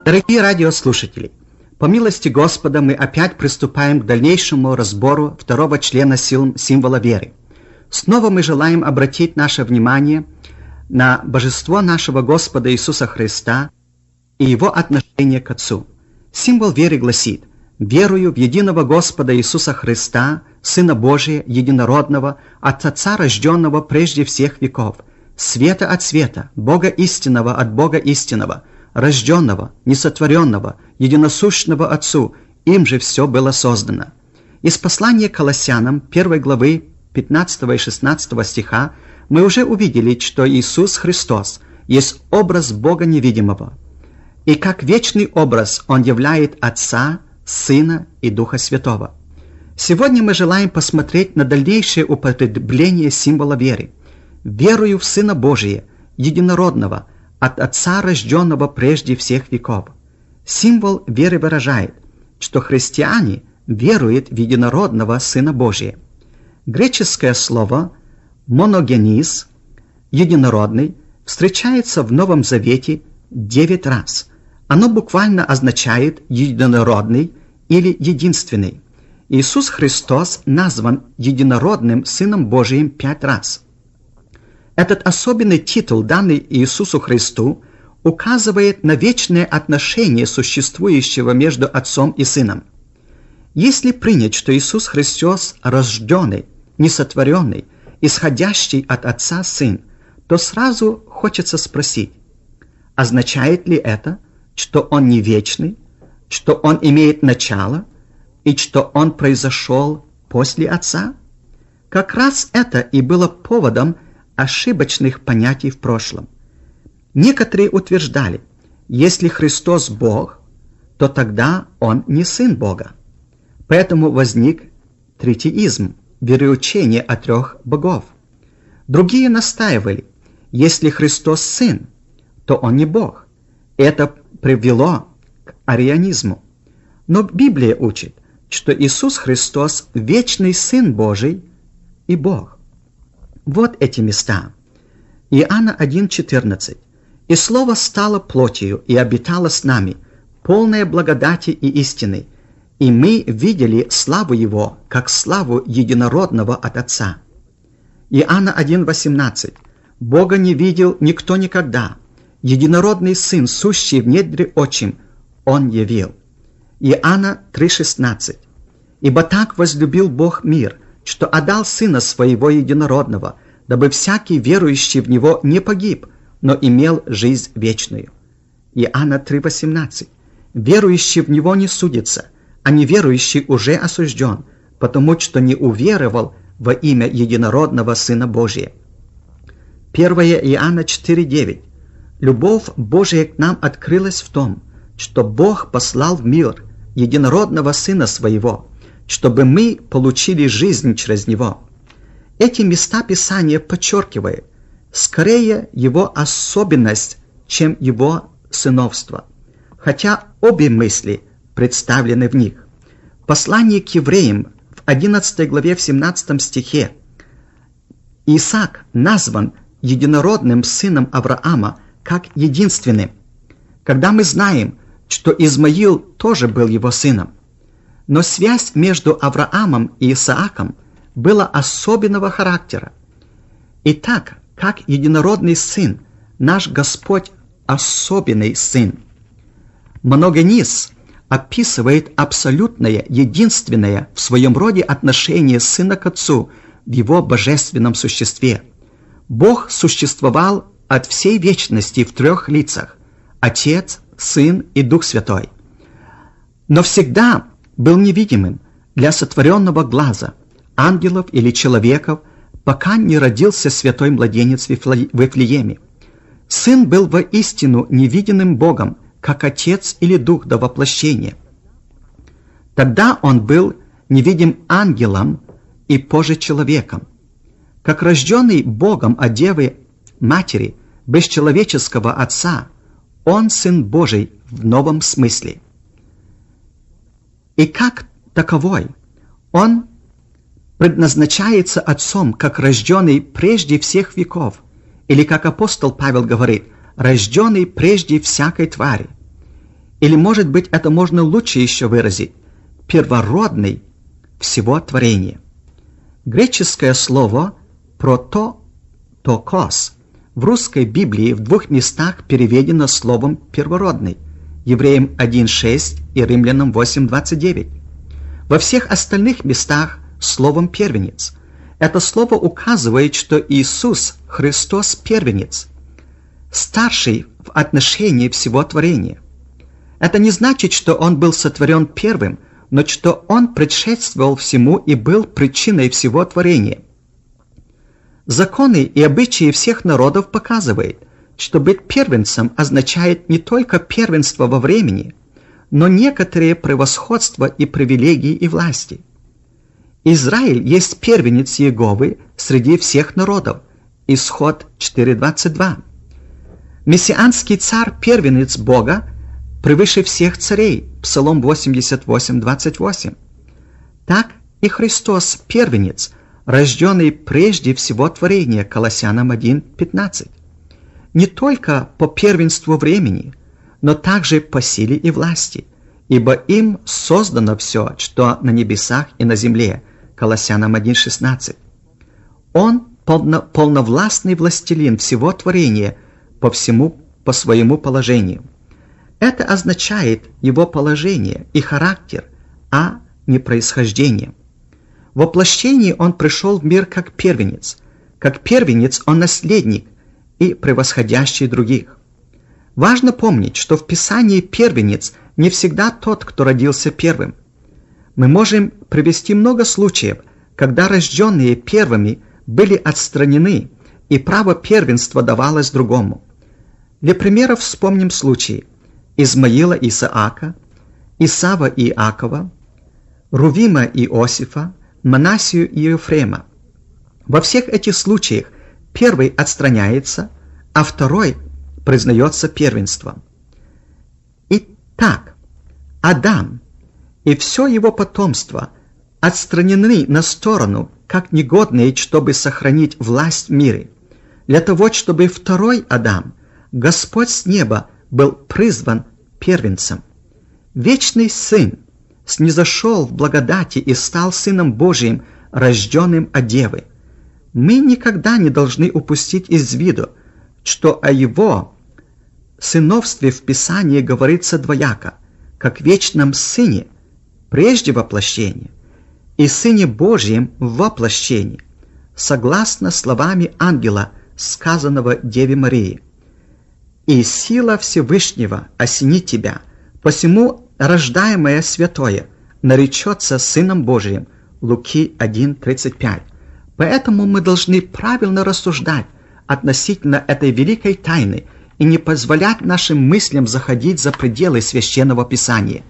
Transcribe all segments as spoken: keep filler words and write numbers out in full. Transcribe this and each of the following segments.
Дорогие радиослушатели, по милости Господа мы опять приступаем к дальнейшему разбору второго члена символа веры. Снова мы желаем обратить наше внимание на божество нашего Господа Иисуса Христа и Его отношение к Отцу. Символ веры гласит: «Верую в единого Господа Иисуса Христа, Сына Божия, единородного, от Отца рожденного прежде всех веков, света от света, Бога истинного от Бога истинного, рожденного, несотворенного, единосущного Отцу, им же все было создано». Из послания к Колоссянам, первой главы, пятнадцатого и шестнадцатого стиха, мы уже увидели, что Иисус Христос есть образ Бога невидимого, и как вечный образ Он являет Отца, Сына и Духа Святого. Сегодня мы желаем посмотреть на дальнейшее употребление символа веры. «Верую в Сына Божия, единородного, от Отца, рожденного прежде всех веков». Символ веры выражает, что христиане веруют в единородного Сына Божия. Греческое слово «моногенис», «единородный», встречается в Новом Завете девять раз. Оно буквально означает «единородный» или «единственный». Иисус Христос назван единородным Сыном Божиим пять раз. Этот особенный титул, данный Иисусу Христу, указывает на вечное отношение существующего между Отцом и Сыном. Если принять, что Иисус Христос рожденный, несотворенный, исходящий от Отца Сын, то сразу хочется спросить, означает ли это, что Он не вечный, что Он имеет начало и что Он произошел после Отца? Как раз это и было поводом ошибочных понятий в прошлом. Некоторые утверждали, если Христос Бог, то тогда Он не Сын Бога. Поэтому возник тритеизм, вероучение о трех богов. Другие настаивали, если Христос Сын, то Он не Бог. Это привело к арианизму. Но Библия учит, что Иисус Христос – вечный Сын Божий и Бог. Вот эти места. Иоанна один четырнадцать. «И Слово стало плотью и обитало с нами, полное благодати и истины, и мы видели славу Его, как славу единородного от Отца». Иоанна один восемнадцать. «Бога не видел никто никогда, единородный Сын, сущий в недре отчим, Он явил». Иоанна три шестнадцать. «Ибо так возлюбил Бог мир, что отдал Сына Своего единородного, дабы всякий верующий в Него не погиб, но имел жизнь вечную». Иоанна три восемнадцать. «Верующий в Него не судится, а неверующий уже осужден, потому что не уверовал во имя единородного Сына Божия». первое Иоанна четыре девять. «Любовь Божия к нам открылась в том, что Бог послал в мир единородного Сына Своего, чтобы мы получили жизнь через Него». Эти места Писания подчеркивают скорее Его особенность, чем Его сыновство, хотя обе мысли представлены в них. В послании к евреям в одиннадцатой главе в семнадцатом стихе Исаак назван единородным сыном Авраама как единственным, когда мы знаем, что Измаил тоже был его сыном. Но связь между Авраамом и Исааком была особенного характера. Итак, как единородный сын, наш Господь особенный сын. Моногенис описывает абсолютное, единственное в своем роде отношение сына к отцу в его божественном существе. Бог существовал от всей вечности в трех лицах – Отец, Сын и Дух Святой. Но всегда был невидимым для сотворенного глаза, ангелов или человеков, пока не родился святой младенец в Вифлееме. Сын был воистину невидимым Богом, как Отец или Дух до воплощения. Тогда Он был невидим ангелом и позже человеком. Как рожденный Богом от Девы Матери, без человеческого Отца, Он Сын Божий в новом смысле. И как таковой, Он предназначается Отцом, как рожденный прежде всех веков, или, как апостол Павел говорит, рожденный прежде всякой твари. Или, может быть, это можно лучше еще выразить – первородный всего творения. Греческое слово «прототокос» в русской Библии в двух местах переведено словом «первородный» – Евреям один шесть и Римлянам восемь двадцать девять. Во всех остальных местах словом «первенец». Это слово указывает, что Иисус Христос – первенец, старший в отношении всего творения. Это не значит, что Он был сотворен первым, но что Он предшествовал всему и был причиной всего творения. Законы и обычаи всех народов показывают, что быть первенцем означает не только первенство во времени, но некоторые превосходства и привилегии и власти. Израиль есть первенец Иеговы среди всех народов. Исход четыре двадцать два. Мессианский царь – первенец Бога превыше всех царей. Псалом восемьдесят восемь двадцать восемь. Так и Христос – первенец, рожденный прежде всего творения. Колоссянам один пятнадцать. Не только по первенству времени, но также по силе и власти, ибо им создано все, что на небесах и на земле. Колоссянам один шестнадцать. Он полно, полновластный властелин всего творения по всему, по своему положению. Это означает его положение и характер, а не происхождение. В воплощении он пришел в мир как первенец. Как первенец он наследник и превосходящий других. Важно помнить, что в Писании первенец не всегда тот, кто родился первым. Мы можем привести много случаев, когда рожденные первыми были отстранены, и право первенства давалось другому. Для примеров вспомним случаи Измаила и Исаака, Исава и Иакова, Рувима и Иосифа, Манассию и Ефрема. Во всех этих случаях первый отстраняется, а второй признается первенством. Итак, Адам и все его потомство отстранены на сторону, как негодные, чтобы сохранить власть в мире, для того, чтобы второй Адам, Господь с неба, был призван первенцем. Вечный Сын снизошел в благодати и стал Сыном Божиим, рожденным от Девы. Мы никогда не должны упустить из виду, что о Его сыновстве в Писании говорится двояко, как вечном Сыне прежде воплощения и Сыне Божьем в воплощении, согласно словами ангела, сказанного Деве Марии. «И сила Всевышнего осенит тебя, посему рождаемое святое наречется Сыном Божиим». Луки один тридцать пять. Поэтому мы должны правильно рассуждать относительно этой великой тайны и не позволять нашим мыслям заходить за пределы Священного Писания.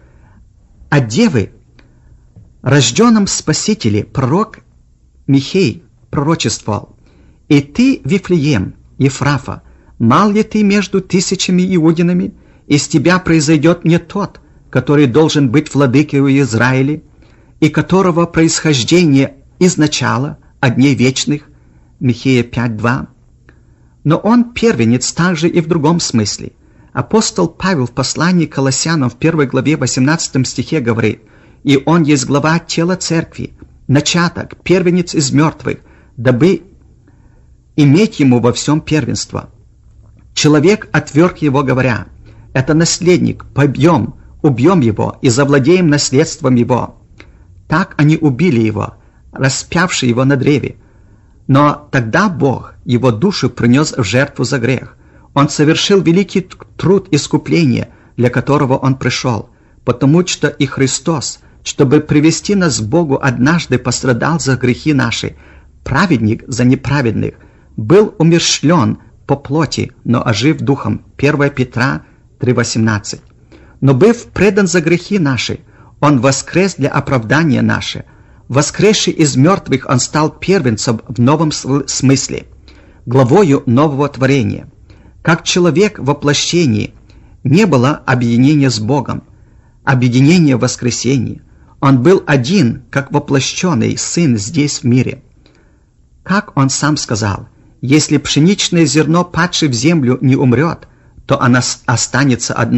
О Девы, рожденном Спасителе, пророк Михей пророчествовал: «И ты, Вифлеем, Ефрафа, мал ли ты между тысячами иудинами? Из тебя произойдет не тот, который должен быть владыкой у Израиля, и которого происхождение изначала от дней вечных». Михея пять два. Но он первенец также и в другом смысле. Апостол Павел в послании к Колоссянам в первой главе восемнадцатом стихе говорит: «И он есть глава тела церкви, начаток, первенец из мертвых, дабы иметь ему во всем первенство». Человек отверг его, говоря: «Это наследник, побьем, убьем его и завладеем наследством его». Так они убили его, распявши его на древе. Но тогда Бог его душу принес в жертву за грех. Он совершил великий труд искупления, для которого он пришел, потому что и Христос, чтобы привести нас к Богу, однажды пострадал за грехи наши, праведник за неправедных, был умерщвлен по плоти, но ожив духом. первое Петра три восемнадцать. Но быв предан за грехи наши, он воскрес для оправдания наше. Воскресший из мертвых, он стал первенцем в новом смысле, главою нового творения. Как человек в воплощении не было объединения с Богом, объединения в воскресении. Он был один, как воплощенный Сын здесь в мире. Как он сам сказал: «Если пшеничное зерно, падшее в землю, не умрет, то оно останется одно,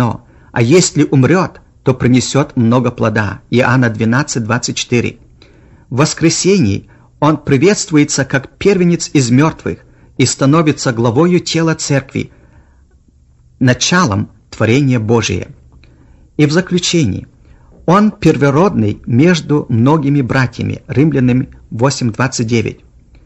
а если умрет, то принесет много плода. Иоанна двенадцать, двадцать четыре. В воскресении он приветствуется как первенец из мертвых и становится главою тела церкви, началом творения Божия. И в заключении, он первородный между многими братьями. Римлянам восемь, двадцать девять.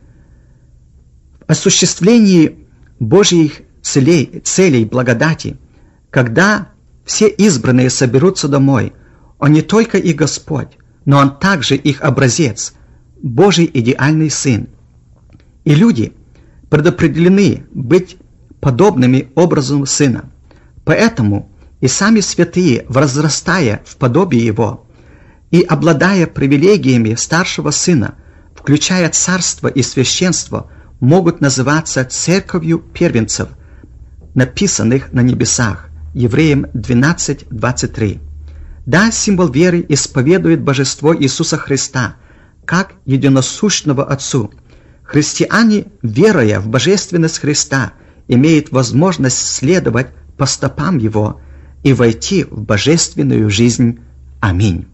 В осуществлении Божьих целей, целей благодати, когда все избранные соберутся домой, он не только их Господь, но он также их образец, Божий идеальный Сын. И люди предопределены быть подобными образом Сына. Поэтому и сами святые, возрастая в подобие Его и обладая привилегиями старшего Сына, включая царство и священство, могут называться церковью первенцев, написанных на небесах. Евреям двенадцать, двадцать три. Да, символ веры исповедует божество Иисуса Христа как единосущного Отцу. Христиане, веруя в божественность Христа, имеют возможность следовать по стопам Его и войти в божественную жизнь. Аминь.